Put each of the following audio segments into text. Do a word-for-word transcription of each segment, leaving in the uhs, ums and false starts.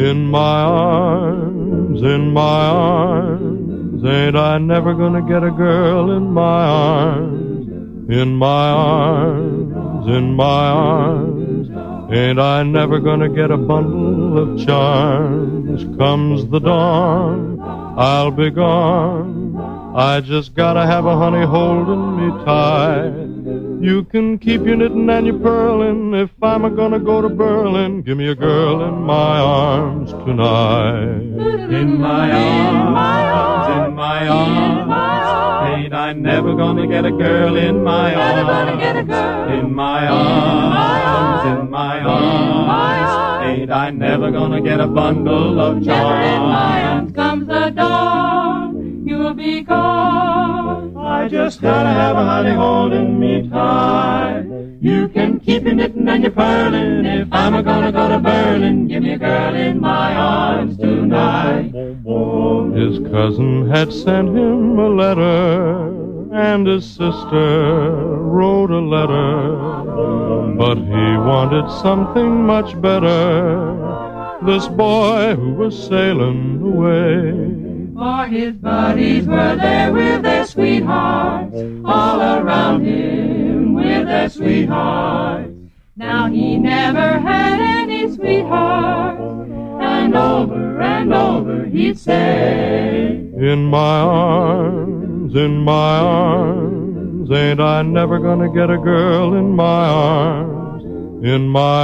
In my arms, in my arms, ain't I never gonna get a girl in my arms? In my arms, in my arms, ain't I never gonna get a bundle of charms? Comes the dawn, I'll be gone, I just gotta have a honey holding me tight. You can keep your knitting and your purling, if I'm a gonna go to Berlin, give me a girl in my arms tonight. In my arms, in my arms, ain't I never gonna get a girl in my arms? In my arms, in my arms, ain't I never gonna get a bundle of charms? In my arms comes the dawn, you'll be gone. I just gotta have a honey holding me tight. You can keep your knitting and your purling, if I'm a gonna go to Berlin, give me a girl in my arms tonight. His cousin had sent him a letter, and his sister wrote a letter, but he wanted something much better. This boy who was sailing away, for his buddies were there with their sweethearts, all around him with their sweethearts. Now he never had any sweethearts, and over and over he'd say, in my arms, in my arms, ain't I never gonna get a girl in my arms? In my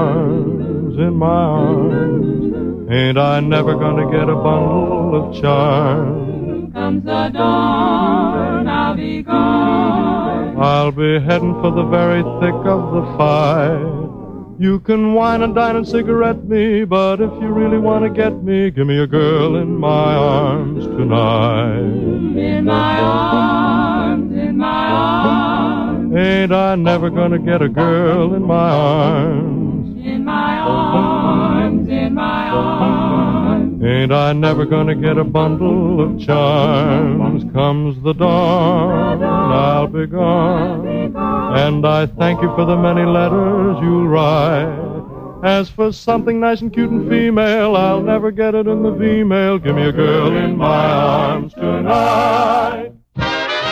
arms, in my arms, ain't I never gonna get a bundle of charms? Comes the dawn, I'll be gone. I'll be heading for the very thick of the fight. You can wine and dine and cigarette me, but if you really want to get me, give me a girl in my arms tonight. In my arms, in my arms, ain't I never gonna get a girl in my arms? In my arms, in my arms, ain't I never gonna get a bundle of charms? Comes the dawn, I'll be gone, and I thank you for the many letters you'll write. As for something nice and cute and female, I'll never get it in the V-mail. Give me a girl in my arms tonight.